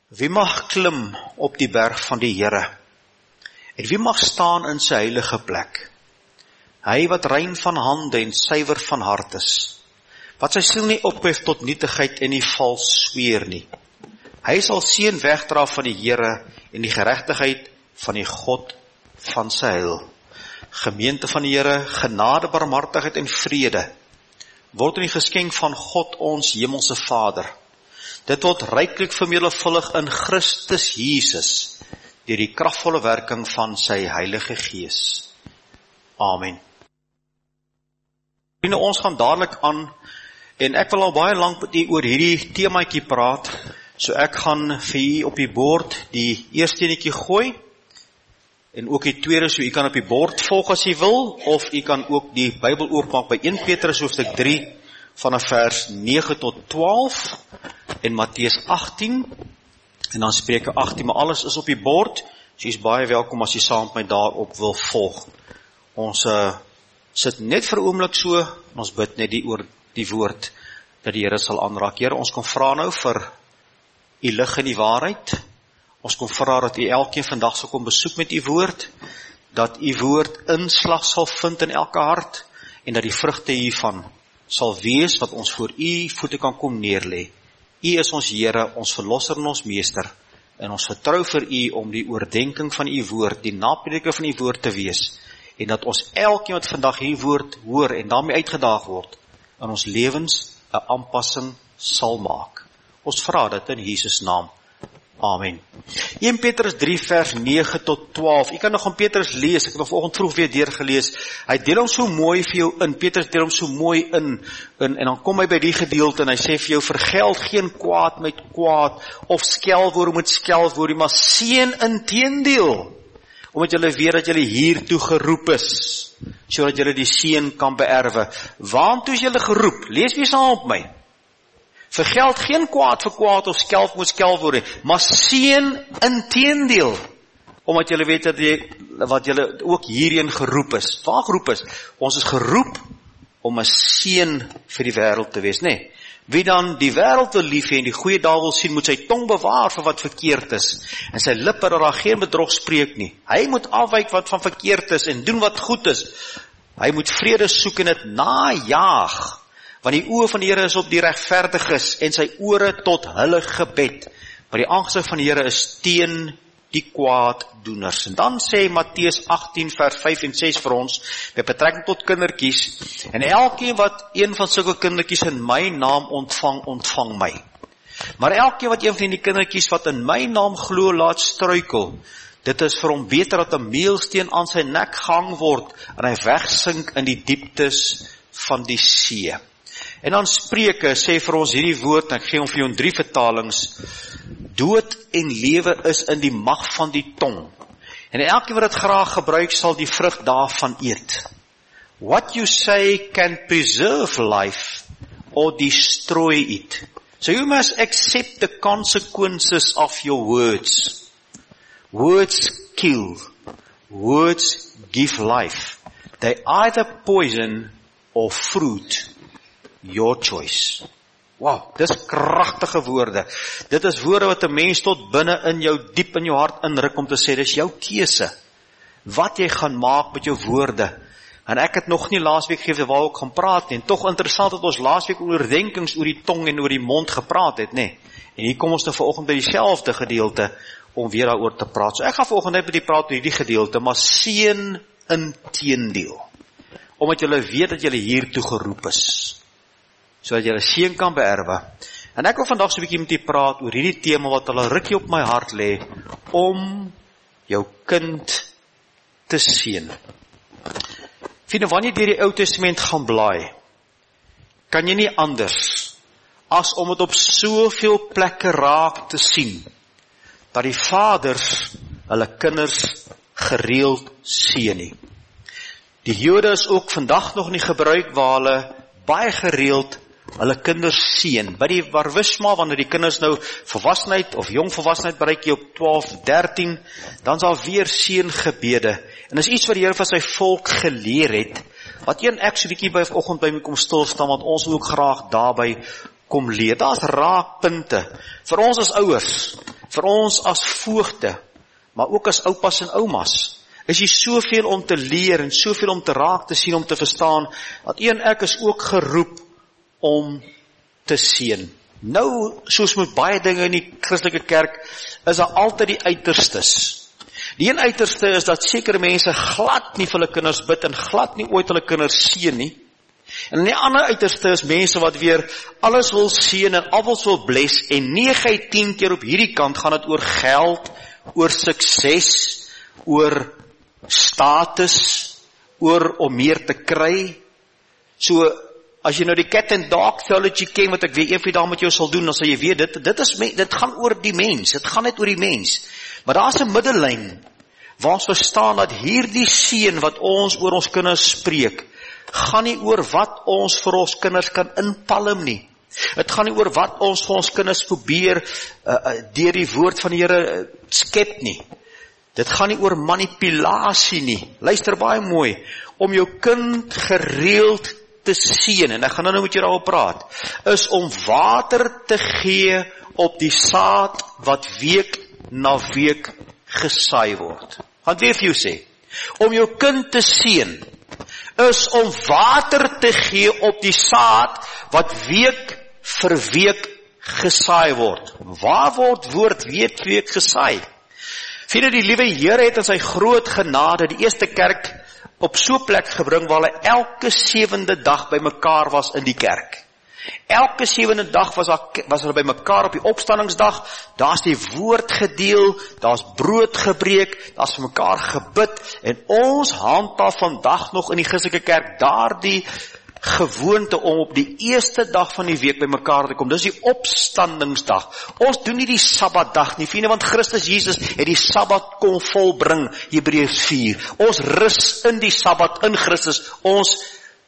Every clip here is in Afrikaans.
Wie mag klim op die berg van die Here? En wie mag staan in sy heilige plek? Hy wat rein van hande en suiwer van hart is, wat sy siel nie ophef tot nietigheid en nie vals sweer nie. Hy sal seën wegdra van die Here en die geregtigheid van die God van sy heil. Gemeente van die Here, genade, barmhartigheid en vrede word in die geskenk van God ons hemelse Vader. Dit word ryklik vermeerdervuldig in Christus Jesus, deur die kragtvolle werking van sy Heilige Gees. Amen. Vriende, ons gaan dadelik aan, en ek wil al baie lank met u oor hierdie temaatjie praat, so ek gaan vir u op die bord die eerste enetjie gooi, en ook die tweede, so u kan op die bord volg as u wil, of u kan ook die Bybel oopmaak by 1 Petrus hoofstuk 3, vanaf vers 9 tot 12, en Matteus 18, en dan Spreuke 18, maar alles is op die bord, so is baie welkom as jy saam met my daarop wil volg. Ons sit net vir 'n oomblik so, en ons bid net oor die woord, dat die Here sal aanraak. Here, ons kom vra nou vir u lig en die waarheid. Ons kom vra dat u elkeen vandag sal kom besoek met u woord, dat u woord inslag sal vind in elke hart, en dat die vrugte hiervan sal wees, wat ons voor u voete kan kom neerlê. U is ons Here, ons verlosser en ons meester, en ons vertrou vir u om die oordenking van u woord, die naprediker van u woord te wees, en dat ons elkeen wat vandag hier woord hoor, en daarmee uitgedaag word, in ons lewens 'n aanpassing sal maak. Ons vra dit in Jesus naam. Amen. 1 Petrus 3 vers 9 tot 12. Jy kan nog aan Petrus lees, ek het nog vanoggend vroeg weer deurgelees. Hy deel hom so mooi vir jou in, Petrus deel hom so mooi in, en dan kom hy by die gedeelte en hy sê vir jou, vergeld geen kwaad met kwaad, of skelwoord met skelwoord, maar seën inteendeel, omdat julle weet dat julle hiertoe geroep is, sodat julle die seën kan beerwe. Waartoe is julle geroep? Lees weer saam op my. Vergeld geen kwaad vir kwaad of skelf met skelwoord, maar seën inteendeel, omdat julle weet dat wat julle ook hierheen geroep is. Waar geroep is? Ons is geroep om 'n seën vir die wêreld te wees, nee. Wie dan die wêreld wil lief hê en die goeie dae wil sien, moet sy tong bewaar vir wat verkeerd is, en sy lippe dat daar geen bedrog spreek nie. Hy moet afwyk wat van verkeerd is en doen wat goed is. Hy moet vrede soek en dit najaag, want die oë van die Here is op die regverdiges en sy ore tot hulle gebed. Maar die aangesig van die Here is teen die kwaaddoeners. En dan sê Matteus 18 vers 5 en 6 vir ons, met betrekking tot kindertjies, en elkeen wat een van sulke kindertjies in my naam ontvang, ontvang my. Maar elkeen wat een van die kindertjies wat in my naam glo laat struikel, dit is vir hom beter dat 'n meelsteen aan sy nek gehang word, en hy wegsink in die dieptes van die see. En dan Spreuke sê vir ons hierdie woord, en ek gee hom vir jou in 3 vertalings, dood en lewe is in die mag van die tong, en elkeen wat dit graag gebruik, sal die vrug daarvan eet. What you say can preserve life or destroy it. So you must accept the consequences of your words. Words kill. Words give life. They either poison or fruit. Your choice. Wow, dis kragtige woorde. Dit is woorde wat 'n mens tot binne in jou, diep in jou hart inruk om te sê, dis jou keuse. Wat jy gaan maak met jou woorde. En ek het nog nie laasweek gegee waar ek gaan praat nie. En tog interessant dat ons laasweek oor oordenkings oor die tong en oor die mond gepraat het, nê. En hier kom ons nou vanoggend by dieselfde gedeelte om weer daaroor te praat. So ek gaan vanoggend net met die praat oor hierdie gedeelte, maar seën inteendeel. Omdat julle weet dat julle hiertoe geroep is, sodat jy 'n seën kan beerwe. En ek wil vandag so 'n bietjie met u praat oor hierdie tema wat al 'n rukkie op my hart lê, om jou kind te seën. Vriende, wanneer jy deur die Ou Testament gaan blaai, kan jy nie anders as om dit op soveel plekke raak te sien, dat die vaders hulle kinders gereeld seën nie. Die Jode is ook vandag nog nie gebruik waar hulle baie gereeld hulle kinders seën. By die bar mitzwa, wanneer die kinders nou volwassenheid of jong volwassenheid bereik hier op 12, 13, dan sal weer seëngebede. En is iets wat die Here vir sy volk geleer het, wat ek so 'n bietjie by vanoggend by my kom stil staan, want ons wil ook graag daarby kom leer. Daar's raakpunte vir ons as ouers, vir ons as voogte, maar ook as oupas en oumas, is hier soveel om te leer en soveel om te raak te sien, om te verstaan, dat u en ek is ook geroep om te seën. Nou, soos met baie dinge in die Christelike kerk, is daar altyd die uiterstes. Die een uiterste is dat sekere mense glad nie vir hulle kinders bid en glad nie ooit hulle kinders seën nie. En die ander uiterste is mense wat weer alles wil seën en alles wil bless en 9 uit 10 keer op hierdie kant gaan het oor geld, oor sukses, oor status, oor om meer te kry. So, as jy nou die cat and dog theology ken, wat ek weet een van die dae met jou sal doen, dan sal jy weet, dit gaan oor die mens, dit gaan net oor die mens. Maar daar is 'n middellyn, waar ons verstaan dat hierdie seën wat ons oor ons kinders spreek, gaan nie oor wat ons vir ons kinders kan inpalm nie. Het gaan nie oor wat ons vir ons kinders probeer, deur die woord van die Here skep nie. Dit gaan nie oor manipulasie nie. Luister baie mooi, om jou kind gereeld te seën, en ek gaan nou met jou daaroor praat, is om water te gee op die saad wat week na week gesaai word. Gaan weer vir jou sê, om jou kind te seën, is om water te gee op die saad wat week vir week gesaai word. Waar word woord week vir week gesaai? Vriende, die liewe Here het in sy groot genade die eerste kerk op so 'n plek gebring waar hulle elke 7de dag by mekaar was in die kerk. Elke 7de dag was hulle by mekaar op die opstandingsdag, daar's die woord gedeel, daar's brood gebreek, daar's vir mekaar gebid, en ons handhaaf vandag nog in die Christelike kerk daardie gewoonte om op die eerste dag van die week by mekaar te kom. Dis die opstandingsdag. Ons doen nie die Sabbatdag nie, vriende, want Christus Jesus het die Sabbat kom volbring, Hebreërs 4. Ons rus in die Sabbat in Christus, ons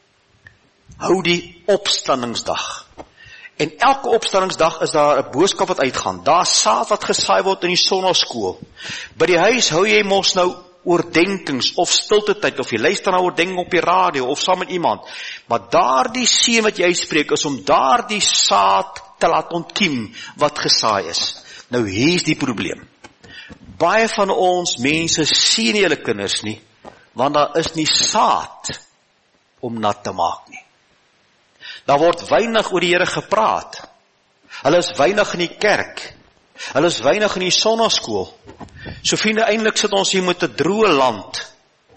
hou die opstandingsdag. En elke opstandingsdag is daar 'n boodskap wat uitgaan. Daar saad wat gesaai word in die sonnaskool. By die huis hou jy mos nou oordenkings of stilte tyd, of jy luister na oordenking op die radio of saam met iemand. Maar daardie seën wat jy spreek is om daardie saad te laat ontkiem wat gesaai is. Nou hier is die probleem. Baie van ons mense seën nie hulle kinders nie, want daar is nie saad om nat te maak nie. Daar word weinig oor die Here gepraat. Hulle is weinig in die kerk. Hulle is weinig in die sonnaskool. So vriende, eintlik sit ons hier met 'n droë land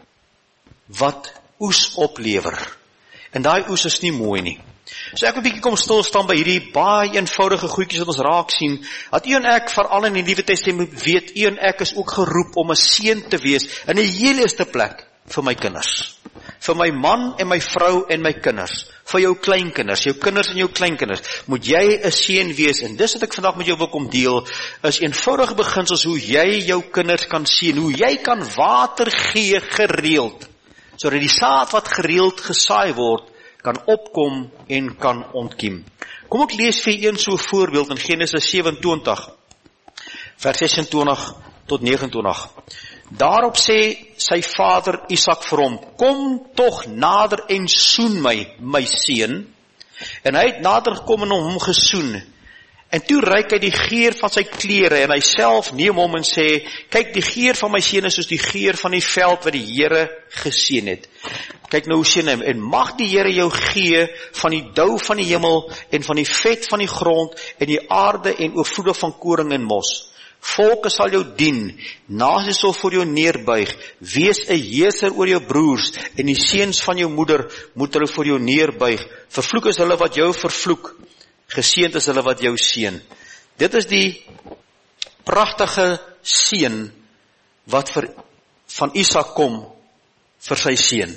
wat oes oplewer. En daai oes is nie mooi nie. So ek wil 'n bietjie kom stil staan by hierdie baie eenvoudige goedjies wat ons raak sien, dat u en ek, veral in die Nuwe Testament, weet, u en ek is ook geroep om 'n seën te wees in die heel eerste plek vir my kinders. Vir my man en my vrou en my kinders. Vir jou kleinkinders, jou kinders en jou kleinkinders. Moet jy 'n seën wees. En dis wat ek vandag met jou wil kom deel, is eenvoudige beginsels hoe jy jou kinders kan seën, hoe jy kan water gee gereeld, sodat die saad wat gereeld gesaai word, kan opkom en kan ontkiem. Kom ek lees vir een so voorbeeld in Genesis 27, vers 26 tot 29. Daarop sê sy vader Isak vir hom, kom tog nader en soen my seun. En hy het nader gekom en hom gesoen. En toe ruik hy die geur van sy klere, en hy self neem hom en sê, kyk, die geur van my seun is soos die geur van die veld wat die Here geseën het. Kyk nou hoe sien hy, en mag die Here jou gee van die dou van die hemel, en van die vet van die grond, en die aarde, en oorvloedig van koring en mos. Volke sal jou dien, nasies sal voor jou neerbuig, wees 'n heerser oor jou broers, en die seuns van jou moeder moet hulle voor jou neerbuig. Vervloek is hulle wat jou vervloek, geseënd is hulle wat jou seën. Dit is die pragtige seën wat van Isak kom vir sy seun.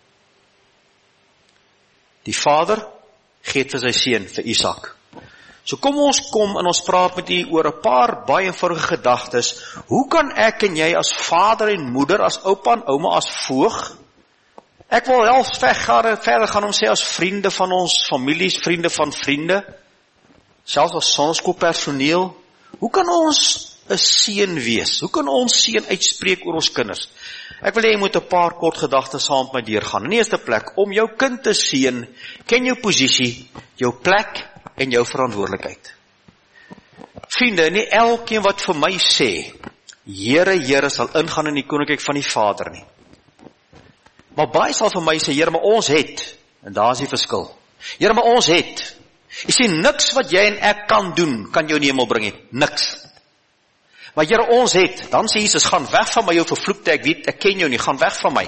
Die vader gee vir sy seun, vir Isak. So kom en ons praat met u oor 'n paar baie eenvoudige gedagtes. Hoe kan ek en jy as vader en moeder, as oupa en ouma, as voog, ek wil wel verder gaan om sê as vriende van ons families, vriende van vriende, selfs as sonskoolpersoneel, hoe kan ons 'n seën wees? Hoe kan ons seën uitspreek oor ons kinders? Ek wil hê jy moet 'n paar kort gedagtes saam met my deurgaan. In die eerste plek, om jou kind te seën, ken jou posisie, jou plek en jou verantwoordelikheid. Vriende, nie elkeen wat vir my sê, Here, Here, sal ingaan in die koninkryk van die Vader nie. Maar baie sal vir my sê, Here, maar ons het, en daar is die verskil. Here, maar ons het. Jy sê, niks wat jy en ek kan doen, kan jou in die hemel bring nie. Niks. Maar Here, ons het. Dan sê Jesus, gaan weg van my, jou vervloekte, ek weet, ek ken jou nie, gaan weg van my.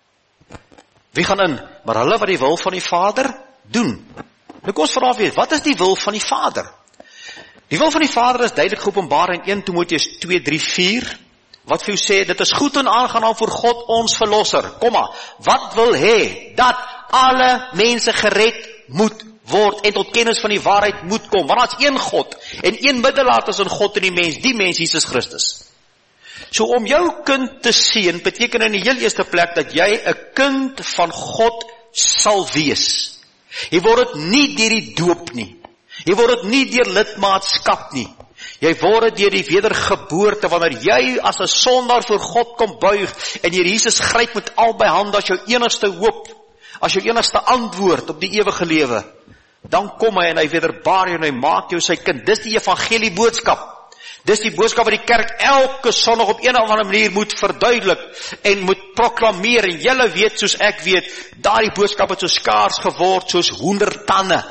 Wie gaan in? Maar hulle wat die wil van die Vader doen. Nou kom ons vra weer, wat is die wil van die Vader? Die wil van die Vader is duidelik geopenbaar in 1 Timoteus 2:3-4, wat vir jou sê, dit is goed en aangenaam voor God ons verlosser, wat wil hê, dat alle mense gered moet word, en tot kennis van die waarheid moet kom, want daar is een God, en een middelaar tussen God en die mens Jesus Christus. So om jou kind te seën, beteken in die heel eerste plek, dat jy 'n kind van God sal wees. Jy word dit nie deur die doop nie, jy word dit nie deur lidmaatskap nie, jy word dit deur die wedergeboorte, wanneer jy as 'n sondaar voor God kom buig, en Here Jesus gryp met albei hande as jou enigste hoop, as jou enigste antwoord op die ewige lewe, dan kom hy en hy wederbaar jou en hy maak jou sy kind. Dis die evangelie boodskap. Dis die boodskap wat die kerk elke Sondag op een of ander manier moet verduidelik en moet proklameer. En julle weet, soos ek weet, daardie boodskap het so skaars geword soos hoendertande.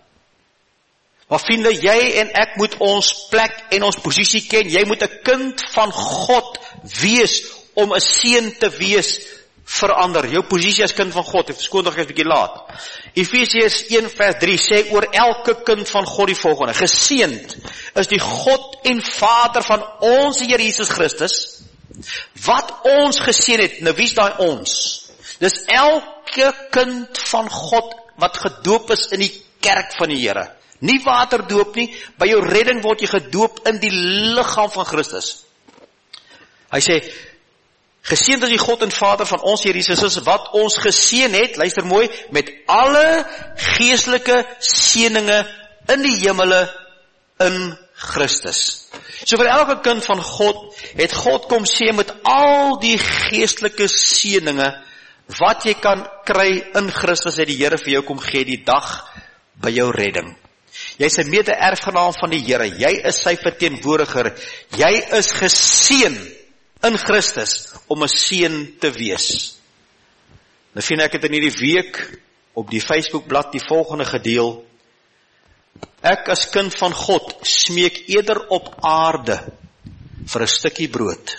Maar vriende, jy en ek moet ons plek en ons posisie ken. Jy moet 'n kind van God wees om 'n seun te wees verander. Jou posisie as kind van God, verskoon nog 'n bietjie laat. Efesiërs 1:3 sê oor elke kind van God die volgende: geseënd is die God en Vader van ons Here Jesus Christus, wat ons geseën het. Nou wie is daai ons? Dis elke kind van God wat gedoop is in die kerk van die Here. Nie waterdoop nie, by jou redding word jy gedoop in die liggaam van Christus. Hy sê, geseënd is die God en Vader van ons Here Jesus Christus, wat ons geseën het, luister mooi, met alle geestelike seëninge in die hemele in Christus. So vir elke kind van God, het God kom seën met al die geestelike seëninge, wat jy kan kry in Christus, het die Here vir jou kom gee die dag by jou redding. Jy is 'n mede-erfgenaam van die Here, jy is sy verteenwoordiger, jy is geseën in Christus om 'n seun te wees. Nou vind ek het in hierdie week op die Facebookblad die volgende gedeel: ek as kind van God smeek eerder op aarde vir 'n stukkie brood,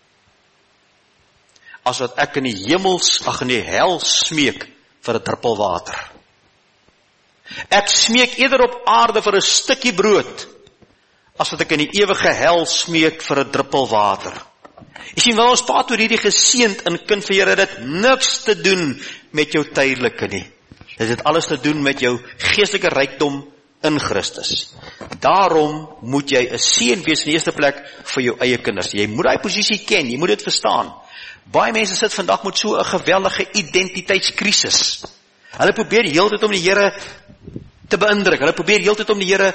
as wat ek in die hel smeek vir 'n druppel water. Ek smeek eerder op aarde vir 'n stukkie brood, as wat ek in die ewige hel smeek vir 'n druppel water. Jy sien, wel ons praat oor hierdie geseënd in kind van Here, dit niks te doen met jou tydelike nie. Dit het alles te doen met jou geestelike rykdom in Christus. Daarom moet jy 'n seën wees in die eerste plek vir jou eie kinders. Jy moet daai posisie ken, jy moet dit verstaan. Baie mense sit vandag met so 'n geweldige identiteitskrisis. Hulle probeer die hele tyd om die Here te beïndruk. Hulle probeer die hele tyd om die Here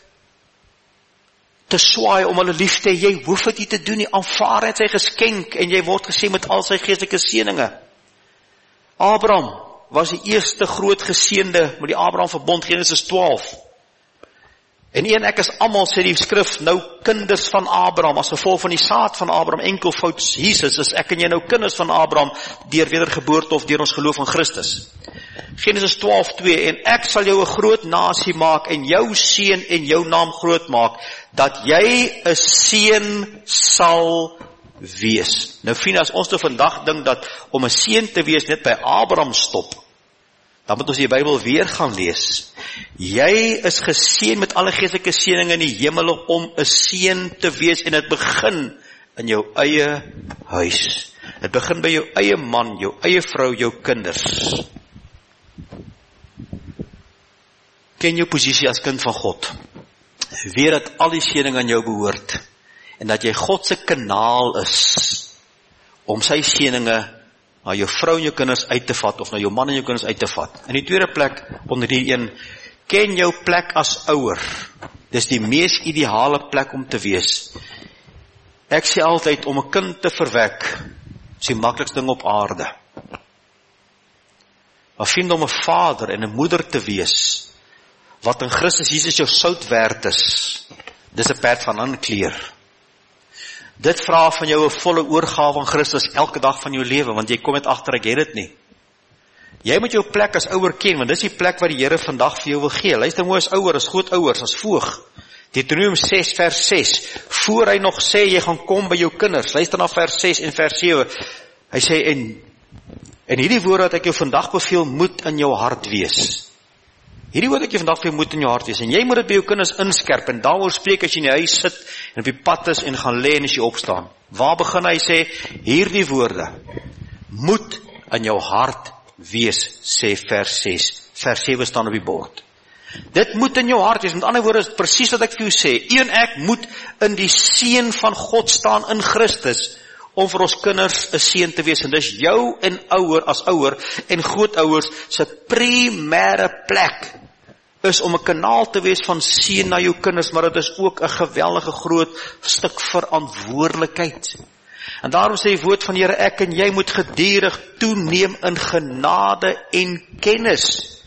te swaai om hulle lief te hê. Jy hoef dit nie te doen nie. Aanvaar het sy geskenk en jy word geseën met al sy geestelike seëninge. Abraham was die eerste groot geseënde met die Abraham verbond, Genesis 12. En een ek is almal, sê die skrif, nou kinders van Abraham, as gevolg van die saad van Abraham, enkelvoud Jesus, is ek en jy nou kinders van Abraham, deur wedergeboorte of deur ons geloof in Christus. Genesis 12:2, en ek sal jou 'n groot nasie maak, en jou seun en jou naam groot maak, dat jy 'n seun sal wees. Nou vriende, as ons nou vandag dink dat om 'n seun te wees net by Abraham stop, dan moet ons die Bybel weer gaan lees. Jy is geseën met alle geestelike seëninge in die hemel om 'n seun te wees, en dit begin in jou eie huis. Dit begin by jou eie man, jou eie vrou, jou kinders. Ken jou posisie as kind van God. Weet dat al die seëninge aan jou behoort, en dat jy God se kanaal is om sy seëninge na jou vrou en jou kinders uit te vat, of na jou man en jou kinders uit te vat. In die tweede plek, onder die een, ken jou plek as ouer. Dis die mees ideale plek om te wees. Ek sê altyd, om 'n kind te verwek, is die maklikste ding op aarde. Maar vind om 'n vader en 'n moeder te wees, wat in Christus Jesus jou sout werd is, Dis 'n perd van 'n kleur. Dit vra van jou 'n volle oorgawe aan Christus elke dag van jou lewe, want jy kom net agter ek het dit nie. Jy moet jou plek as ouer ken, want dis die plek wat die Here vandag vir jou wil gee. Luister mooi, as ouer, as grootouers, as voog. Deuteronomium 6 vers 6, voor hy nog sê, jy gaan kom by jou kinders. Luister na vers 6 en vers 7. Hy sê, en hierdie woorde wat ek jou vandag beveel, moet in jou hart wees. Hierdie woord ek jou vandag vir jou moet in jou hart wees. En jy moet dit by jou kinders inskerp, en daaroor spreek as jy in die huis sit, en op die pad is, en gaan lê en as jy opstaan. Waar begin hy sê, hierdie woorde, moet in jou hart wees, sê vers 6. Vers 7 staan op die bord. Dit moet in jou hart wees. Met ander woorde is presies wat ek vir jou sê. U en ek moet in die seën van God staan in Christus, om vir ons kinders 'n seën te wees. En dis jou en ouer, as ouer en grootouers se primêre plek, is om 'n kanaal te wees van seën na jou kinders, maar dit is ook 'n geweldige groot stuk verantwoordelikheid. En daarom sê die woord van die Here, ek en jy moet gedurig toeneem in genade en kennis.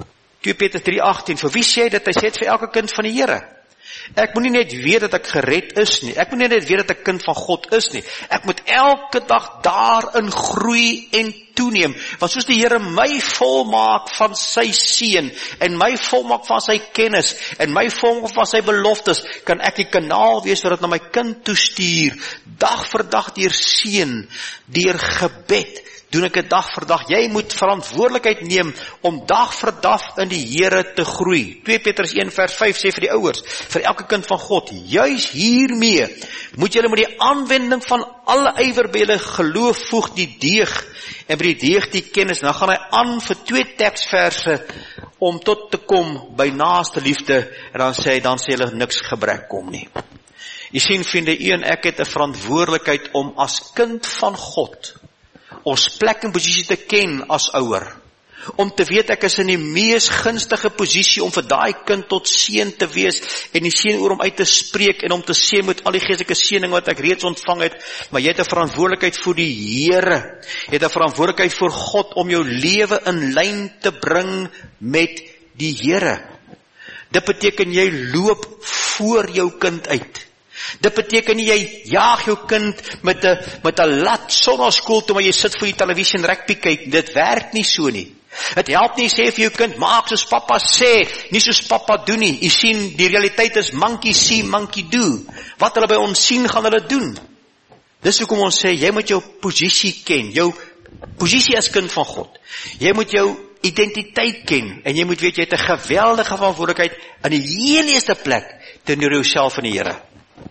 2 Petrus 3:18, vir wie sê dit? Hy sê dit vir elke kind van die Here. Ek moet nie net weet dat ek gered is nie. Ek moet nie net weet dat ek kind van God is nie. Ek moet elke dag daarin groei en toeneem. Want soos die Here my volmaak van sy seën, en my volmaak van sy kennis, en my volmaak van sy beloftes, kan ek die kanaal wees wat dit na my kind toestuur. Dag vir dag deur seën, deur gebed, doen ek dit dag vir dag. Jy moet verantwoordelikheid neem om dag vir dag in die Here te groei. 2 Petrus 1 vers 5 sê vir die ouers, vir elke kind van God, juis hiermee moet julle met die aanwending van alle ywer by julle geloof voeg die deeg, en by die deeg die kennis. En dan gaan hy aan vir 2 teksverse om tot te kom by naaste liefde, en dan sê hulle niks gebrek kom nie. Jy sien vriende, u en ek het 'n verantwoordelikheid om as kind van God ons plek en posisie te ken as ouer. Om te weet ek is in die mees gunstige posisie om vir daai kind tot seën te wees en die seën oor hom uit te spreek en om te sê met al die geestelike seëning wat ek reeds ontvang het, maar jy het 'n verantwoordelikheid vir die Here. Jy het 'n verantwoordelikheid vir God om jou lewe in lyn te bring met die Here. Dit beteken jy loop voor jou kind uit. Dit beteken nie jy jaag jou kind met 'n lat sonnaskool toe, maar jy sit voor die televisie en rugby kyk. Dit werk nie so nie. Het help nie sê vir jou kind, maak soos papa sê, nie soos papa doen nie. Jy sien, die realiteit is monkey see, monkey do. Wat hulle by ons sien, gaan hulle doen. Dis hoekom ons sê, jy moet jou posisie ken, jou posisie as kind van God. Jy moet jou identiteit ken, en jy moet weet, jy het 'n geweldige verantwoordelikheid in die heel eerste plek teenoor jouself en die Here.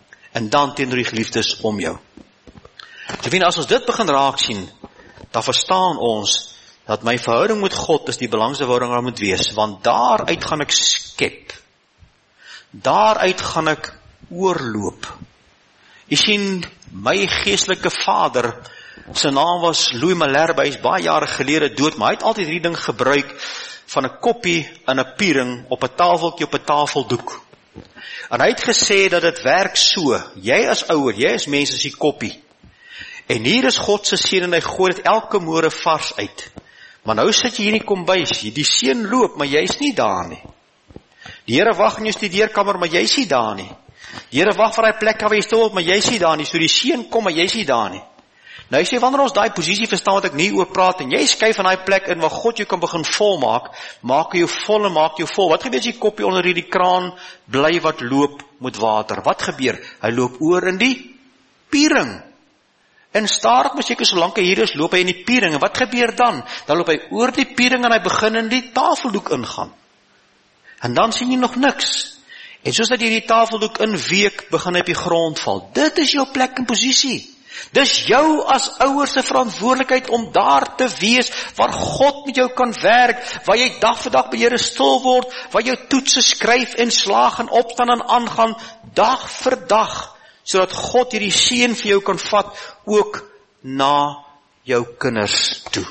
En dan teenoor die geliefdes om jou. So vriende, as ons dit begin raak sien, dan verstaan ons dat my verhouding met God is die belangrikste verhouding wat moet wees, want daaruit gaan ek skep. Daaruit gaan ek oorloop. Jy sien, my geestelike vader, sy naam was Louis Malherbe, hy is baie jare gelede dood, maar hy het altyd hierdie ding gebruik van 'n koppie en 'n piering op 'n tafeltjie op 'n tafeldoek. En hy het gesê dat dit werk so, jy as ouer, jy as mens is die koppie. En hier is God se seën en hy gooi dit elke môre vars uit. Maar nou sit jy hier in die kombuis, die seën loop, maar jy's nie daar nie. Die Here wag in jou studeerkamer, maar jy's nie daar nie. Die Here wag vir daai plek waar jy stil word, maar jy's nie daar nie. So die seën kom, maar jy's nie daar nie. Nou sê, wanneer ons daai posisie verstaan wat ek nie oor praat, en jy skuif van daai plek in waar God jou kan begin volmaak, maak jou vol en maak jou vol. Wat gebeur as die koppie onder hierdie kraan bly wat loop met water? Wat gebeur? Hy loop oor in die piering. En stadig maar seker solank hy hier is, loop hy in die piering. En wat gebeur dan? Dan loop hy oor die piering en hy begin in die tafeldoek ingaan. En dan sien jy nog niks. En soos dat jy die tafeldoek inweek, begin hy op die grond val. Dit is jou plek en posisie. Dis jou as ouers se verantwoordelikheid om daar te wees waar God met jou kan werk, waar jy dag vir dag by Here stil word, waar jou toetse skryf en slaag en opstaan en aangaan dag vir dag, sodat God hierdie seën vir jou kan vat ook na jou kinders toe.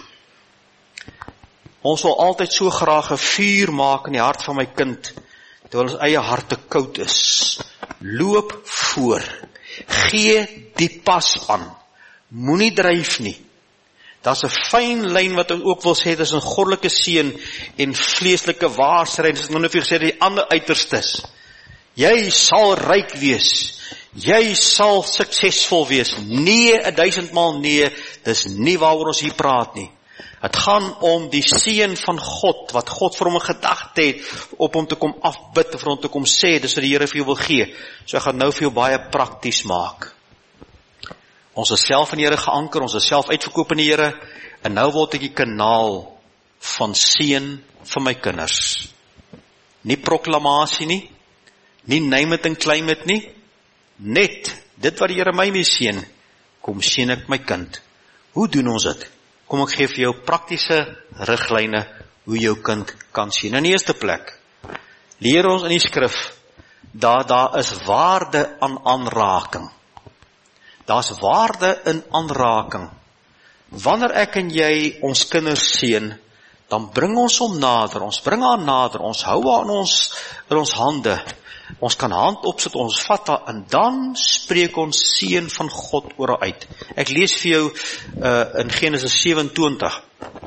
Ons wil altyd so graag 'n vuur maak in die hart van my kind, terwyl ons eie hart te koud is. Loop voor. Gee die pas aan. Moenie dryf nie. Daar's 'n fyn lyn wat ons ook wil sê, dis 'n goddelike seën en vleeslike waarsyn. Dis nou net vir gesê die ander uiterstes. jy sal ryk wees, jy sal suksesvol wees. Nee, 1000 maal nee, dis nie waaroor ons hier praat nie. Het gaan om die seun van God, wat God vir hom 'n gedagte het, op hom te kom afbid, vir hom te kom sê, dis wat die Here vir jou wil gee. So ek gaan nou vir jou baie prakties maak. Ons is self in die Here geanker, ons is self uitverkoop in die Here, en nou word ek die kanaal van seën vir my kinders. Nie proklamasie nie, nie name it and claim it nie, net dit wat die Here my mee seën, kom seën ek my kind. Hoe doen ons dit? Kom ek gee vir jou praktiese riglyne hoe jou kind kan sien. In die eerste plek, leer ons in die skrif, daar is waarde aan aanraking. Daar's waarde in aanraking. Wanneer ek en jy ons kinders seën, dan bring ons hom nader, ons bring haar nader, ons hou haar in ons hande, ons kan hand opsit, ons vat haar, en dan spreek ons seën van God oor haar uit. Ek lees vir jou in Genesis 27.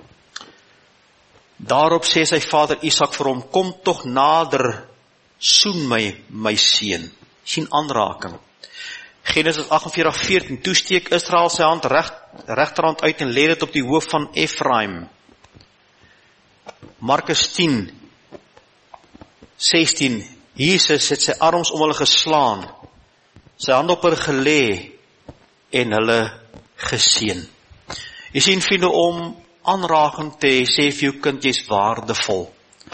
Daarop sê sy vader Isak vir hom, kom tog nader, soen my seun. Sien aanraking. Genesis 48:14, toe steek Israel sy hand regterhand uit en lê dit op die hoof van Efraim. Markus 10:16, Jesus het sy arms om hulle geslaan, sy hand op hulle gelê en hulle geseën. Jy sien, vriende, om aanraking te hê, sê vir jou kind, jy's waardevol.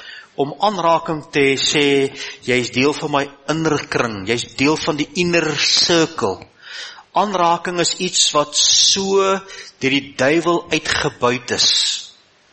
Om aanraking te hê, sê, jy's deel van my innerkring, jy's deel van die inner circle. Aanraking is iets wat so deur die duiwel uitgebuit is.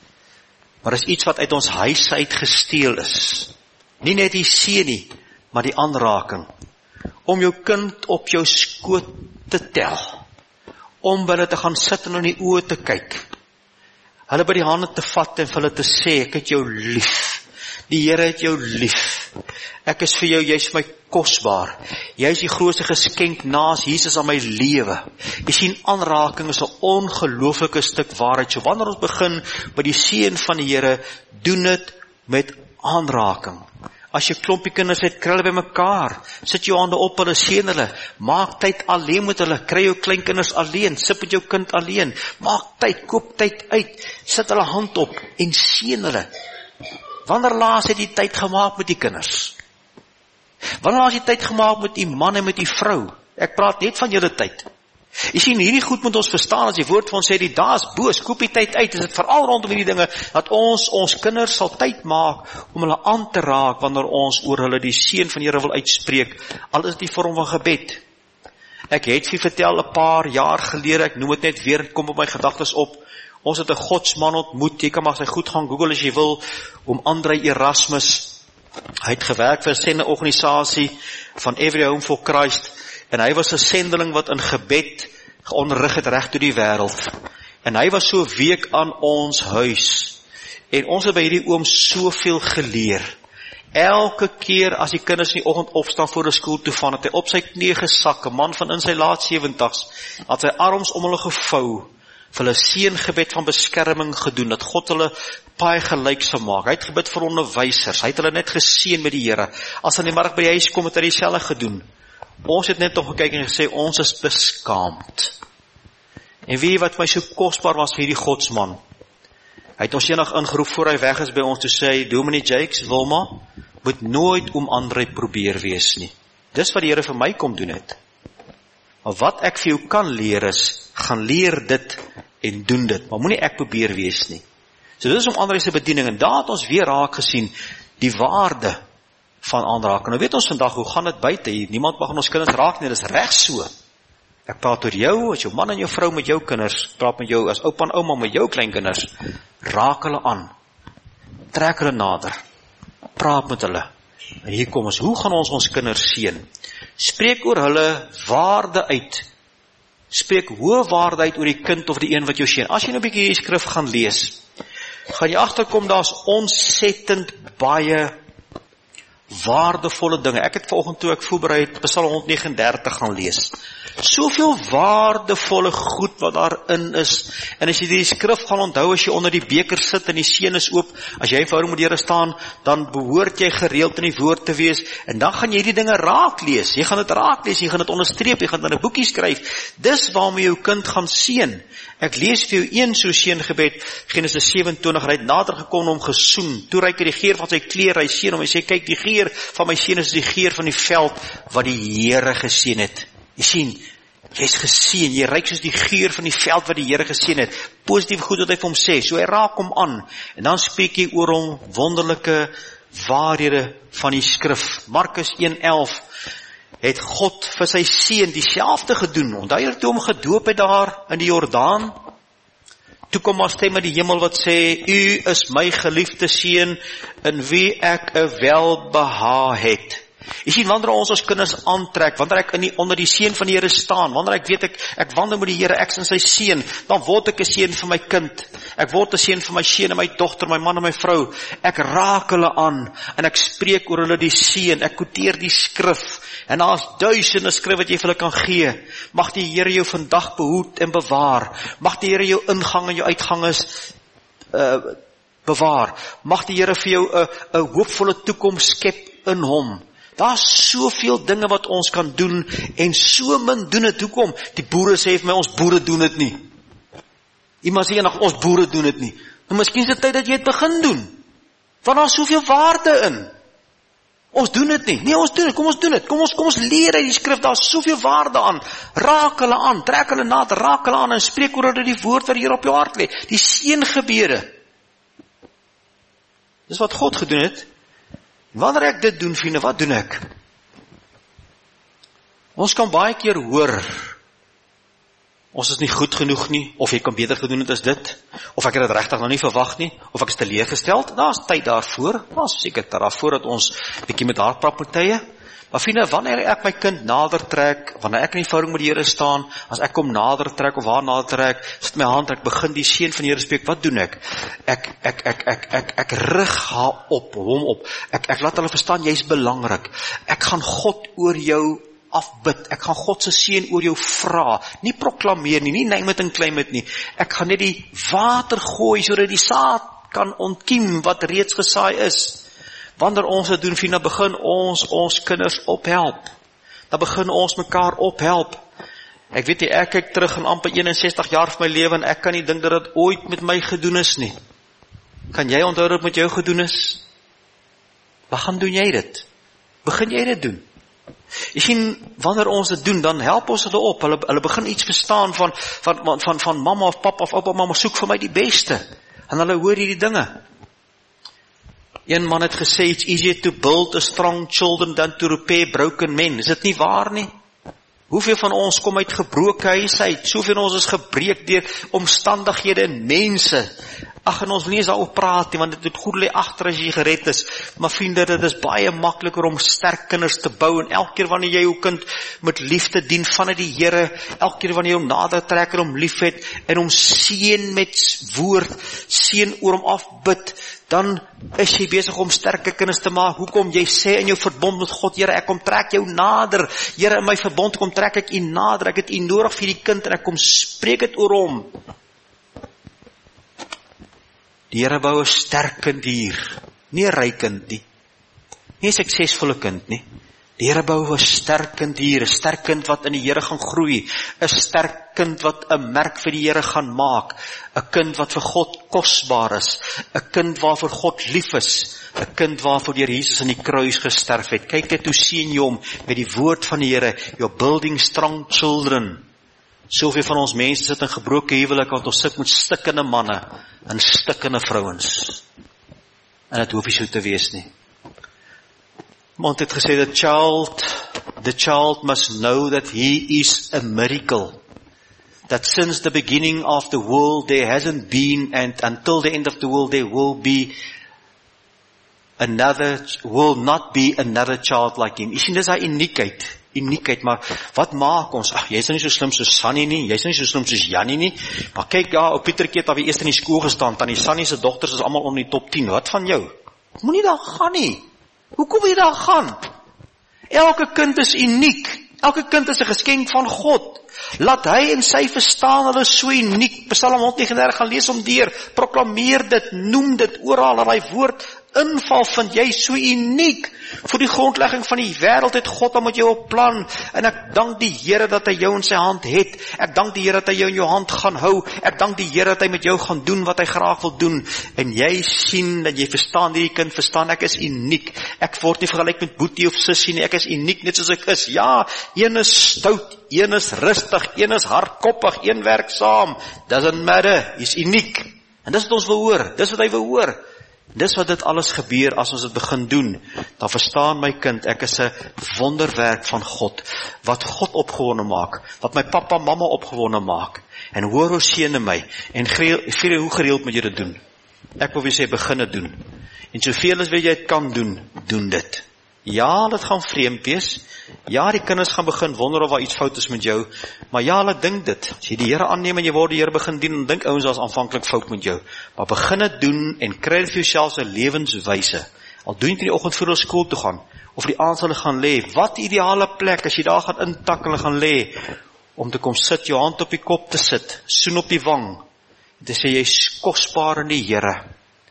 Maar is iets wat uit ons huis uit gesteel is. Nie net die seën nie, maar die aanraking. Om jou kind op jou skoot te tel. Om by hulle te gaan sit en in die oë te kyk. Hulle by die hande te vat en vir hulle te sê, ek het jou lief. Die Here het jou lief. Ek is vir jou, jy is my kosbaar. Jy is die grootste geskenk naas Jesus aan my lewe. Jy sien, aanraking is 'n ongelooflike stuk waarheid. So wanneer ons begin by die seën van die Here, doen dit met aanraking. As jy klompie kinders het, kry hulle by mekaar, sit jou hande op hulle, seën hulle, maak tyd alleen met hulle, kry jou kleinkinders alleen, sit met jou kind alleen, maak tyd, koop tyd uit, sit hulle hand op en seën hulle. Wanneer laas het jy tyd gemaak met die kinders? Wanneer laas het jy tyd gemaak met die man en met die vrou? Ek praat net van julle tyd. Jy sien, hierdie goed moet ons verstaan, as die woord van ons sê, die dae is boos, koop die tyd uit, is dit veral rondom hierdie dinge, dat ons kinders sal tyd maak, om hulle aan te raak, wanneer ons oor hulle die seën van die Here wil uitspreek, al is die vorm van gebed. Ek het vir vertel 'n paar jaar gelede, ek noem dit net weer, kom op my gedagtes op, ons het 'n godsman ontmoet, jy kan maar sy goed gaan Google as jy wil, om André Erasmus, hy het gewerk vir 'n sendeorganisasie van Every Home for Christ, en hy was 'n sendeling wat in gebed geonderrig het reg deur die wêreld. En hy was so 'n week aan ons huis. En ons het by hierdie oom soveel geleer. Elke keer as die kinders in die oggend opstaan voor die skool toe van, het hy op sy knie gesak, 'n man van in sy laat 70's, het sy arms om hulle gevou, vir hulle seëngebed van beskerming gedoen, dat God hulle paai gelyk sal maak. Hy het gebid vir onderwysers, hy het hulle net geseën met die Here. As aan die mark by die huis kom, het hy dieselfde gedoen. Ons het net op gekyk en gesê, ons is beskaamd. En wie wat my so kosbaar was vir hierdie godsman, hy het ons eendag ingeroep voor hy weg is by ons, toe sê, Dominee Jakes, Wilma, moet nooit om André probeer wees nie. Dis wat die Here vir my kom doen het. Maar wat ek vir jou kan leer is, gaan leer dit en doen dit, maar moenie ek probeer wees nie. So dit is om André se bediening, en daar het ons weer raak gesien, die waarde van aanraking. Nou weet ons vandag, hoe gaan dit buite hier? Niemand mag aan ons kinders raak nie, dit is reg so. Ek praat oor jou, as jou man en jou vrou met jou kinders, praat met jou as oupa en ouma met jou kleinkinders, raak hulle aan, trek hulle nader, praat met hulle. En hier kom ons, hoe gaan ons kinders seën? Spreek oor hulle waarde uit. Spreek hoë waarde uit oor die kind of die een wat jou seën. As jy nou 'n bietjie die skrif gaan lees, gaan jy agterkom, daar's ontsettend baie waardevolle dinge. Ek het vanoggend toe ek voorberei het, Psalm 139 gaan lees. Soveel waardevolle goed wat daarin is. En as jy die skrif gaan onthou, as jy onder die beker sit en die seën is oop, as jy in verhouding met die Here staan, dan behoort jy gereeld in die woord te wees, en dan gaan jy die dinge raak lees. Jy gaan dit raak lees, jy gaan dit onderstreep, jy gaan dit in 'n boekie skryf. Dis waarmee jou kind gaan seën. Ek lees vir jou een so seëngebed, Genesis 27, hy het nader gekom om gesoen, toe ruik hy die geur van sy klere, hy seën hom, hy sê, kyk, die geur van my seun is die geur van die veld, wat die Here geseën het. Jy sien, jy's geseën, jy ruik soos die geur van die veld wat die Here geseën het, positief goed wat hy vir hom sê, so hy raak hom aan, en dan spreek hy oor hom wonderlike waarhede van die skrif. Markus 1:11, het God vir sy seun dieselfde gedoen, onthou jy toe hom gedoop het daar in die Jordaan, toe kom maar stem uit die hemel wat sê, u is my geliefde seun, in wie ek 'n welbehae het. Jy sien, wanneer ons kinders aantrek, wanneer ek onder die seën van die Here staan, wanneer ek weet ek wandel met die Here, ek is in sy seën, dan word ek 'n seën vir my kind, ek word 'n seën vir my seun en my dogter, my man en my vrou, ek raak hulle aan, en ek spreek oor hulle die seën, ek quoteer die skrif, en daar is duisende skrif wat jy vir hulle kan gee. Mag die Here jou vandag behoed en bewaar, mag die Here jou ingang en jou uitganges bewaar, mag die Here vir jou 'n hoopvolle toekoms skep in hom. Daar is soveel dinge wat ons kan doen, en so min doen het. Hoekom? Die boere sê vir my, ons boere doen het nie. Iemand sê eendag, ons boere doen het nie. Nou miskien is dit tyd dat jy het begin doen, want daar is soveel waarde in. Ons doen het nie. Nee, ons doen het, kom ons doen het. Kom ons leer uit die skrif, daar is soveel waarde aan. Raak hulle aan, trek hulle nader, raak hulle aan, en spreek oor hulle die woord wat hier op jou hart lê. Die seëngebede. Dis wat God gedoen het. Wanneer ek dit doen, vriende, wat doen ek? Ons kan baie keer hoor, ons is nie goed genoeg nie, of jy kan beter gedoen het as dit, of ek het dit regtig nog nie verwag nie, of ek is teleurgesteld, daar is tyd daarvoor, daar is seker daarvoor dat ons bietjie met haar praat met tye. Maar vriende, wanneer ek my kind nader trek, wanneer ek in die verhouding met die Here staan, as ek kom nader trek of haar nader trek, sit my hand, ek begin die seën van die Here spreek, wat doen ek? Ek rig haar op, hom op. Ek laat hulle verstaan, jy is belangrik. Ek gaan God oor jou afbid. Ek gaan God se seën oor jou vra. Nie proklameer nie name it en claim it nie. Ek gaan net die water gooi sodat die saad kan ontkiem wat reeds gesaai is. Wanneer ons dit doen, dan begin ons kinders ophelp. Dan begin ons mekaar ophelp. Ek weet nie, ek kyk terug in amper 61 jaar van my lewe, en ek kan nie dink dat dit ooit met my gedoen is nie. Kan jy onthou dat met jou gedoen is? Wat gaan doen jy dit? Begin jy dit doen? Jy sien, wanneer ons dit doen, dan help ons hulle op. Hulle begin iets verstaan van mamma of papa of oupa, mamma, soek vir my die beste. En hulle hoor hierdie dinge. Een man het gesê, it's easier to build a strong children than to repair broken men. Is dit nie waar nie? Hoeveel van ons kom uit gebroke huise uit? Soveel van ons is gebreek deur omstandighede en mense. Ag, en ons wil nie eens daaroor praat nie, want dit het goed lê agter as jy gered is. Maar vriende, dit is baie makliker om sterk kinders te bou, en elke keer wanneer jy jou kind met liefde dien vanuit die Here, elke keer wanneer jy hom nader trek en hom liefhet, en hom seën met woord, seën oor hom afbid, dan is jy besig om sterke kinders te maak. Hoekom? Jy sê in jou verbond met God, Here, ek kom trek jou nader. Here, in my verbond kom trek ek u nader. Ek het u nodig vir die kind, en ek kom spreek dit oor hom. Die Here bou 'n sterk kind hier, nie 'n ryk kind nie, nie 'n suksesvolle kind nie. Die Here bou 'n sterk kind hier, 'n sterk kind wat in die Here gaan groei, 'n sterk kind wat 'n merk vir die Here gaan maak, 'n kind wat vir God kosbaar is, 'n kind waarvoor God lief is, 'n kind waarvoor deur Jesus aan die kruis gesterf het. Kyk net hoe seën jy hom met die woord van die Here, you're building strong children. Soveel van ons mense sit in gebroke huwelike, want ons sit met stikkende manne en stikkende vrouens. En dit hoef nie so te wees nie. Want het gesê, the child must know that he is a miracle. That since the beginning of the world there hasn't been, and until the end of the world there will not be another child like him. Jy sien, dis hy uniekheid, maar wat maak ons? Ag, jy is nie so slim soos Sunny nie, jy is nie so slim soos Jannie nie, maar kyk, ja, op Pietertjie het hy eers in die skool gestaan, tannie Sunny se dogters is almal onder die top 10, wat van jou? Moenie daar gaan nie. Hoekom wil jy daar gaan? Elke kind is uniek, Elke kind is 'n geskenk van God. Laat hy en sy verstaan, hulle is so uniek. Psalm 139 gaan lees om deur, proklameer dit, noem dit oral, dat hy woord inval, vind jy so uniek. Voor die grondlegging van die wêreld het God dan met jou op plan, en ek dank die Here dat hy jou in sy hand het. Ek dank die Here dat hy jou in jou hand gaan hou. Ek dank die Here dat hy met jou gaan doen wat hy graag wil doen. En jy sien dat jy verstaan, die kind verstaan, ek is uniek. Ek word nie vergelyk met boetie of sussie nie, ek is uniek net soos ek is. Ja, een is stout, een is rustig, een is hardkoppig, een werk saam. Doesn't matter, is uniek. En dis wat ons wil hoor, dis wat hy wil hoor. Dis wat dit alles gebeur as ons dit begin doen. Dan verstaan my kind, ek is 'n wonderwerk van God, wat God opgewonde maak, wat my pappa, mamma opgewonde maak. En hoor hoe seën my, en hoe gereeld moet jy dit doen. Ek wil weer sê, begin dit doen. En soveel as wat jy het kan doen, doen dit. Ja, dit gaan vreemd wees. Ja, die kinders gaan begin wonder of daar iets fout is met jou. Maar ja, hulle dink dit. As jy die Here aanneem en jy word die Here begin dien, dan dink ouens as aanvanklik fout met jou. Maar begin dit doen en kry dit vir jouself 'n lewenswyse. Al doen jy in die oggend voor hulle skool toe gaan, of die aand hulle gaan lê, wat ideale plek as jy daar gaan intak en gaan lê, om te kom sit, jou hand op die kop te sit, soen op die wang, en te sê jy is kosbaar in die Here.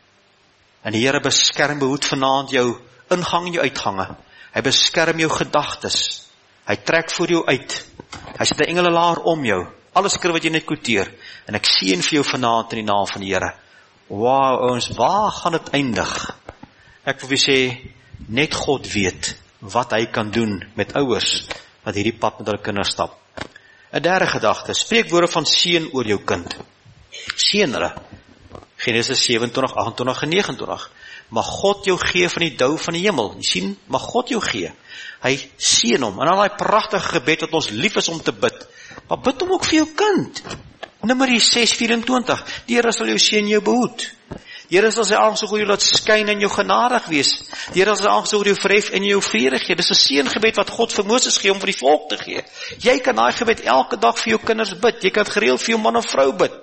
En die Here beskerm, behoed vanaand jou ingang en jou uitgange. Hy beskerm jou gedagtes. Hy trek voor jou uit. Hy sit 'n engelelaar om jou. Alles skrif wat jy net quoteer. En ek seën vir jou vanaand in die naam van die Here. Wow, ouens, waar gaan dit eindig? Ek wil sê, net God weet wat hy kan doen met ouers wat hierdie pad met hulle kinders stap. 'n Derde gedagte, spreekwoorde van seën oor jou kind. Seën hulle. Genesis 27, 28 en 29. Mag God jou gee van die dou van die hemel. Jy sien, mag God jou gee. Hy seën hom. En dan daai pragtige gebed wat ons lief is om te bid. Maar bid hom ook vir jou kind. Numeri 6:24. Die Here sal jou seën, jou behoed. Die Here sal sy aangesig oor jou laat skyn en jou genadig wees. Die Here sal sy aangesig oor jou verhef en jou vrede gee. Dis 'n seëngebed wat God vir Moses gee om vir die volk te gee. Jy kan daai gebed elke dag vir jou kinders bid. Jy kan gereeld vir jou man of vrou bid.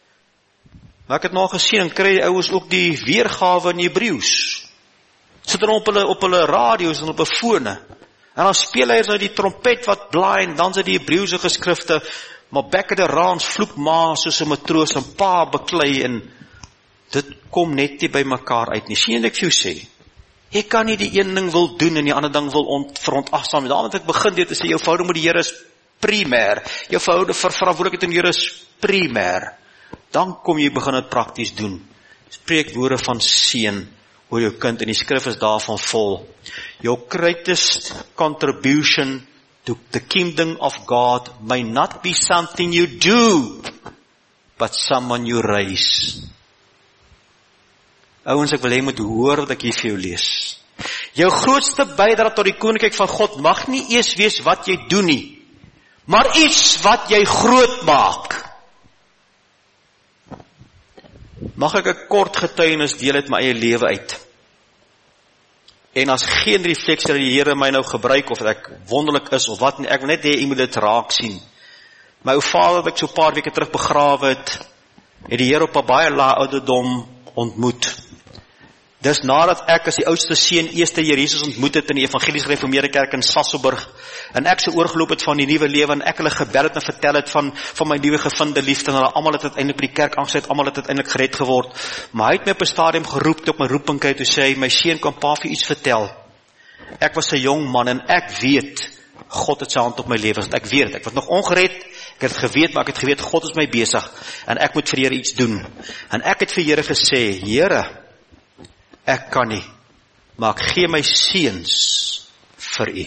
Maar ek het nou gesien, en kry die ouers ook die weergawe in Hebreëus. Sit dan op hulle radio's en op hulle fone. En dan speel hy nou die trompet wat blaai, en dan sit die Hebreëse geskrifte, maar back at the ranch vloek ma soos 'n matroos en pa beklei, en dit kom net nie by mekaar uit nie. Sien ek vir jou sê, jy kan nie die een ding wil doen en die ander ding wil verontagsaam. Daarom het ek begin deur te sê, jou verhouding met die Here is primêr. Jou verantwoordelikheid in die Here is primêr. Dan kom jy begin het prakties doen. Spreek woorde van seën oor jou kind, en die skrif is daarvan vol. Your greatest contribution to the kingdom of God may not be something you do, but someone you raise. Ouens, ek wil hê moet hoor wat ek hier vir jou lees. Jou grootste bydrae tot die koninkryk van God mag nie eers wees wat jy doen nie, maar iets wat jy groot maak. Mag ek 'n kort getuienis deel uit my eie lewe uit. En as geen refleksie dat die Here my nou gebruik, of dat ek wonderlik is, of wat nie, ek wil net hê, jy moet dit raak sien. My ou vader, wat ek so 'n paar weke terug begrawe het die Here op 'n baie lae ouderdom ontmoet. Dis nadat ek as die oudste seun eerste Here Jesus ontmoet het in die Evangelies Gereformeerde Kerk in Sasolburg, en ek so oorgeloop het van die nuwe lewe, en ek hulle gebel het en vertel het van my nuwe gevinde liefde, en hulle almal het uiteindelik by die kerk aangesluit, almal het uiteindelik gered geword. Maar hy het my op 'n stadium geroep, toe ek my roeping kry, toe sê hy, my seun, kan pa vir iets vertel. Ek was 'n jong man, en ek weet, God het sy hand op my lewe, ek weet het, ek was nog ongered, ek het geweet, maar ek het geweet, God is my besig, en ek moet vir die Here iets doen. En ek het vir Here gesê, Here, ek kan nie, maar ek gee my seuns vir U.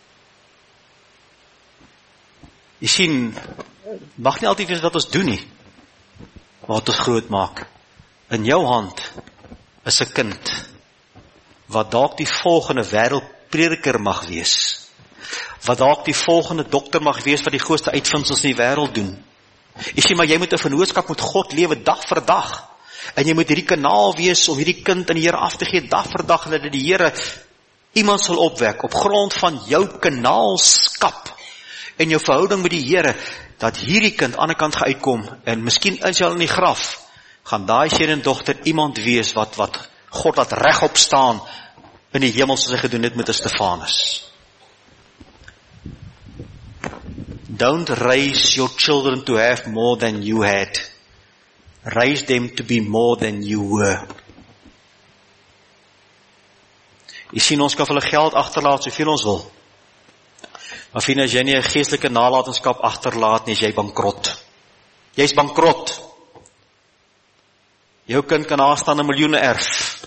Jy sien, mag nie altyd wees wat ons doen nie, maar wat ons groot maak. In jou hand is 'n kind, wat dalk die volgende wêreldprediker mag wees, wat dalk die volgende dokter mag wees, wat die grootste uitvindings in die wêreld doen. Jy sien, maar jy moet 'n vennootskap met God lewe, dag vir dag. En jy moet hierdie kanaal wees om hierdie kind aan die Here af te gee, dag vir dag, dat die Here iemand sal opwek, op grond van jou kanaalskap, en jou verhouding met die Here, dat hierdie kind aan die kant gaan uitkom, en miskien is hy al in die graf, gaan daai seun en dogter iemand wees, wat God laat regop staan, in die hemel, soos hy gedoen het met Stefanus. Don't raise your children to have more than you had. Raise them to be more than you were. Jy sien, ons kan vir hulle geld agterlaat soveel ons wil. Maar vriende, as jy nie 'n geestelike nalatenskap agterlaat nie, is jy bankrot. Jy's bankrot. Jou kind kan aanstaan 'n miljoen erf.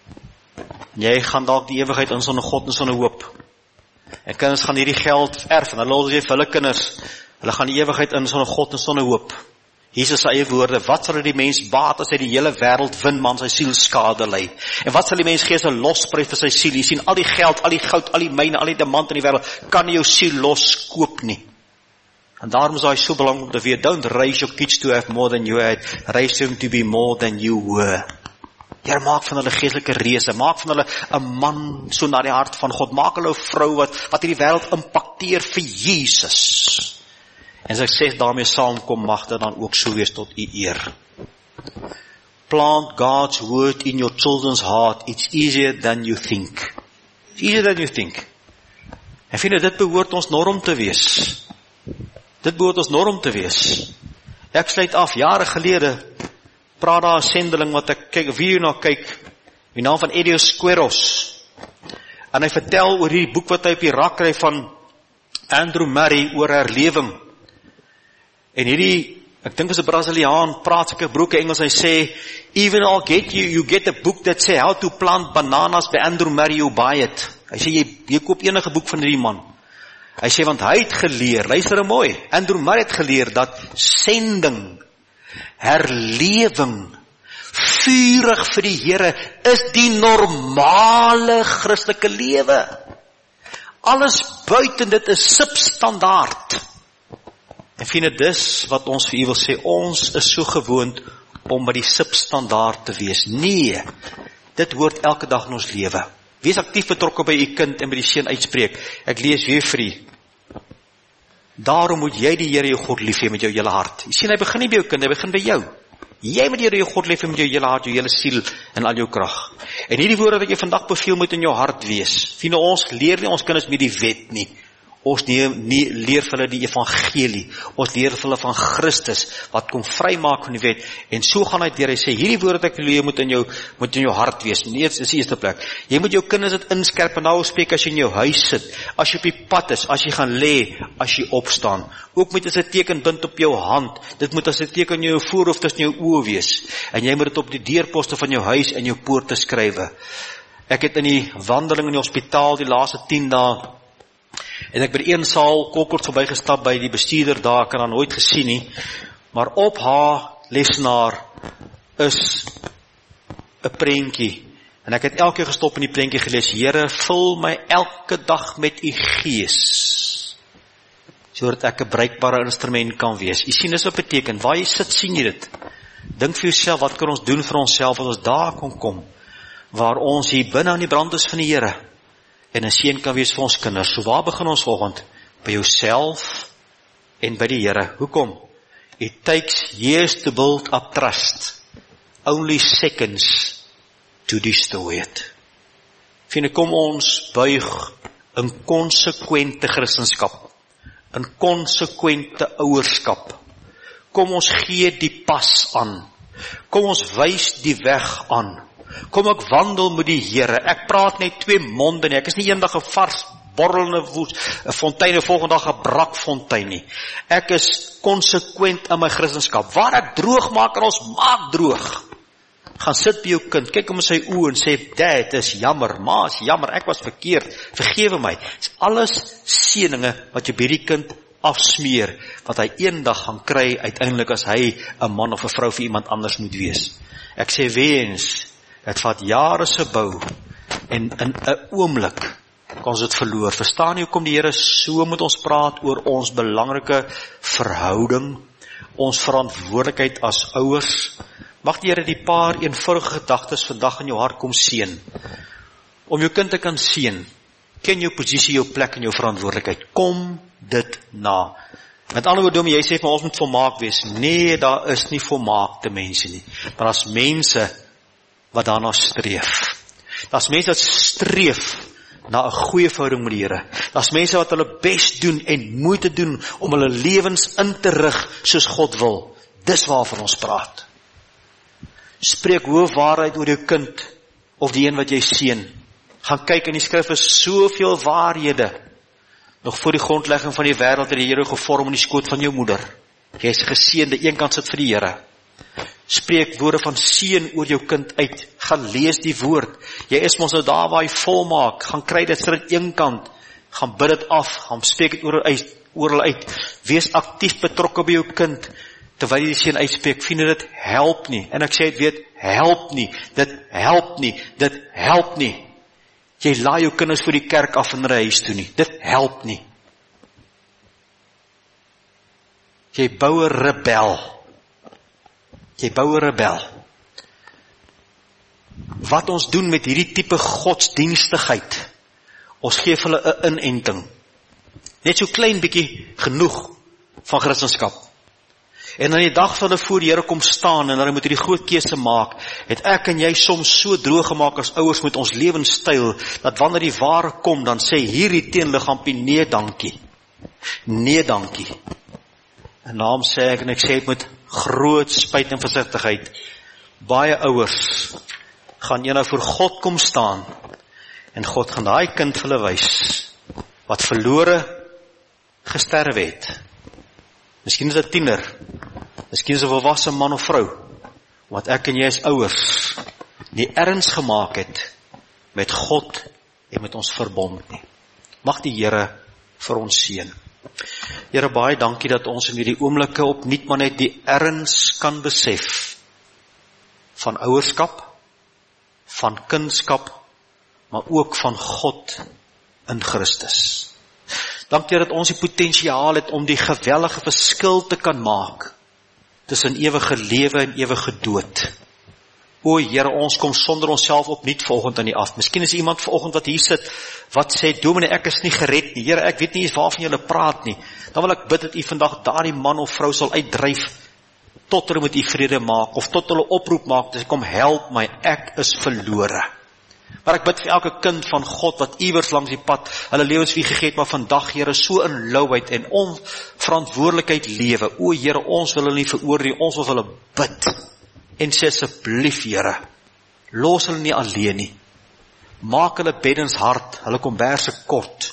Jy gaan dalk die ewigheid in sonder God en sonder hoop. En kinders gaan hierdie geld erf, en hulle sê vir hulle kinders, hulle gaan die ewigheid in sonder God en sonder hoop. Jesus se eie woorde, wat sal die mens baat as hy die hele wêreld win, maar sy siel skade ly? En wat sal die mens gee as 'n losprys vir sy siel? Jy sien, al die geld, al die goud, al die myne, al die diamant in die wêreld, kan nie jou siel loskoop nie. En daarom is hy so belangrik om te weet, don't raise your kids to have more than you had, raise them to be more than you were. Here, maak van hulle geestelike reëse, maak van hulle 'n man so na die hart van God, maak hulle 'n vrou wat hierdie wêreld impakteer vir Jesus. En as ek sê daarmee saamkom, mag dit dan ook so wees tot u eer. Plant God's word in your children's heart. It's easier than you think. It's easier than you think. En vind dit behoort ons norm te wees. Dit behoort ons norm te wees. Ek sluit af, jare gelede, praat daar 'n sendeling wat ek kyk, video na kyk, die naam van Edio Squeros. En hy vertel oor hierdie boek wat hy op die rak kry van Andrew Murray oor herlewing. En hierdie, ek dink is 'n Braziliaan, praat seker broeke Engels, hy sê, even I'll get you get a book that say how to plant bananas by Andrew Murray, you buy it. Hy sê, jy koop enige boek van hierdie man. Hy sê, want hy het geleer, luister mooi, Andrew Murray het geleer, dat sending, herlewing, vurig vir die Here, is die normale Christelike lewe. Alles buiten dit is substandaard. En vriende, dis wat ons vir u wil sê, ons is so gewoond om by die substandaard te wees. Nee, dit hoort elke dag in ons lewe. Wees aktief betrokke by u kind en by die seun uitspreek. Ek lees weer vir u. Daarom moet jy die Here jou God lief hê met jou hele hart. Jy sien, hy begin nie by jou kind, hy begin by jou. Jy moet die Here jou God lief hê met jou hele hart, jou hele siel en al jou krag. En hierdie woorde wat jy vandag beveel moet in jou hart wees. Vriende, ons leer nie ons kinders met die wet nie. Ons nie leer vir hulle die evangelie. Ons leer vir hulle van Christus, wat kom vrymaak van die wet. En so gaan hy deur, hy sê, hierdie woorde wat ek leer moet in jou hart wees. Nee, dit is die eerste plek. Jy moet jou kinders dit inskerp, en nou spreek as jy in jou huis sit, as jy op die pad is, as jy gaan lê, as jy opstaan. Ook moet dit 'n teken bind op jou hand. Dit moet as 'n teken in jou voorhoof tussen jou oë wees. En jy moet dit op die deurposte van jou huis en jou poorte skrywe. Ek het in die wandeling in die hospitaal die laaste 10 dae, en ek by die een saal kort verbygestap by die bestuurder daar, ek het haar nooit gesien nie, maar op haar lesenaar is 'n prentjie, en ek het elke keer gestop in die prentjie gelees, Here, vul my elke dag met u gees, sodat ek 'n bruikbare instrument kan wees. Jy sien, dis wat beteken, waar jy sit, sien jy dit. Dink vir jouself, wat kan ons doen vir onsself, as ons daar kom, waar ons hier binne aan die brand is van die Here, en 'n seën kan wees vir ons kinders. So waar begin ons volgende? By jouself en by die Here. Hoekom? It takes years to build up trust, only seconds to destroy it. Vriende, kom ons buig in konsekwente Christendom, in konsekwente ouerskap. Kom ons gee die pas aan. Kom ons wys die weg aan. Kom ek wandel met die Here. Ek praat net 2 monde nie. Ek is nie eendag 'n vars borrelende fontein, volgende dag 'n brakfontein nie. Ek is konsekwent in my Christendom. Waar ek droog maak, ons maak droog. Gaan sit by jou kind, kyk hom in sy oë en sê, Dad, is jammer, ma, is jammer, ek was verkeerd, vergewe my. Dis alles seëninge wat jy by die kind afsmeer, wat hy eendag gaan kry, uiteindelik as hy 'n man of 'n vrou vir iemand anders moet wees. Ek sê weens, het vat jare se bou, en in 'n oomblik kan ons dit verloor. Verstaan jy hoekom die Here so met ons praat oor ons belangrike verhouding, ons verantwoordelikheid as ouers? Mag die Here die paar eenvoudige gedagtes vandag in jou hart kom seën, om jou kind te kan seën. Ken jou posisie, jou plek en jou verantwoordelikheid. Kom dit na. Met ander woorde, jy sê, maar ons moet volmaak wees. Nee, daar is nie volmaakte mense nie. Maar as mense wat daarna streef. Daar's mense wat streef na 'n goeie verhouding met die Here. Daar's mense wat hulle bes doen en moeite doen om hulle lewens in te rig soos God wil. Dis waarvan ons praat. Spreek hoë waarheid oor jou kind of die een wat jy seën. Gaan kyk in die skrif is soveel waarhede. Nog voor die grondlegging van die wêreld het die Here gevorm in die skoot van jou moeder. Jy is geseënde, een kant sit vir die Here. Spreek woorde van seën oor jou kind uit. Gaan lees die woord. Jy is mos nou daar waar jy volmaak. Gaan kry dit sit aan een kant. Gaan bid dit af. Gaan spreek dit oor hulle uit. Wees aktief betrokke by jou kind. Terwyl jy die seën uitspreek, vind dit help nie. En ek sê dit weet, help nie. Dit help nie. Dit help nie. Jy laai jou kinders voor die kerk af en ry huis toe nie. Dit help nie. Jy bou 'n rebel. Jy bou 'n rebel. Wat ons doen met hierdie tipe godsdienstigheid, ons gee vir hulle 'n inenting. Net so klein bietjie genoeg van Christendom. En in die dag van hulle voor die Here kom staan en hulle moet hierdie groot keuse maak, het ek en jy soms so droog gemaak as ouers met ons lewenstyl, dat wanneer die ware kom, dan sê hierdie teenliggaampie, nee dankie. Nee dankie. En daarom sê ek, en ek sê het met groot spyt en versigtigheid, baie ouers gaan eendag voor God kom staan, en God gaan daai kind vir hulle wys, wat verlore gesterf het. Miskien is dit 'n tiener, miskien is dit 'n volwasse man of vrou, wat ek en jy as ouers nie erns gemaak het met God en met ons verbond nie. Mag die Here vir ons seën. Here, baie dankie dat ons in hierdie oomblikke opnuut maar net die erns kan besef van ouerskap, van kindskap, maar ook van God in Christus. Dankie dat ons die potensiaal het om die geweldige verskil te kan maak tussen ewige lewe en ewige dood. O Here, ons kom sonder onsself opnuut vanoggend aan die af. Miskien is iemand vanoggend wat hier sit, wat sê, dominee, ek is nie gered nie. Here, ek weet nie eens waarvan julle praat nie. Dan wil ek bid dat u vandag daardie man of vrou sal uitdryf, tot hulle met u vrede maak, of tot hulle oproep maak, dis kom help my, ek is verlore. Maar ek bid vir elke kind van God, wat iewers langs die pad, hulle lewens wie gegee het, maar vandag, Here, so in louheid en onverantwoordelikheid lewe. O Here, ons wil hulle nie veroordeel, ons wil hulle bid, en sê asseblief, Here, los hulle nie alleen nie, maak hulle beddens hard, hulle komberse kort,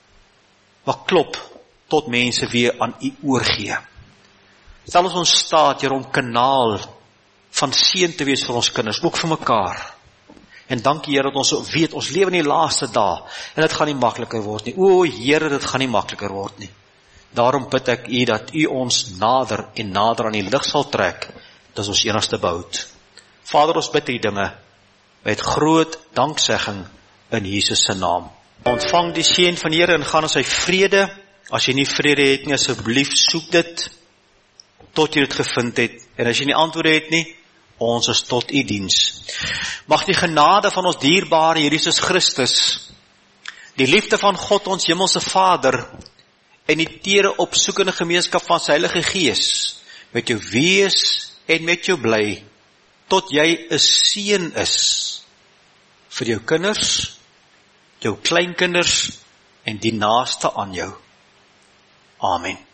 maar klop, tot mense weer aan u oorgee. Stel ons staat, Here, om kanaal van seën te wees vir ons kinders, ook vir mekaar. En dankie, Here, dat ons weet, ons lewe in die laaste dae, en dit gaan nie makliker word nie. O Here, dit gaan nie makliker word nie. Daarom bid ek u, dat u ons nader en nader aan die lig sal trek, dis ons enigste behoud. Vader, ons bid die dinge, met groot danksegging, in Jesus se naam. Ontvang die seën van die Here, en gaan in sy vrede. As jy nie vrede het nie, asseblief soek dit, tot jy dit gevind het, en as jy nie antwoorde het nie, ons is tot u diens. Mag die genade van ons dierbare Jesus Christus, die liefde van God ons hemelse Vader, en die tere opsoekende gemeenskap van sy Heilige Gees, met jou wees en met jou bly, tot jy 'n seën is, vir jou kinders, jou kleinkinders, en die naaste aan jou. Amen.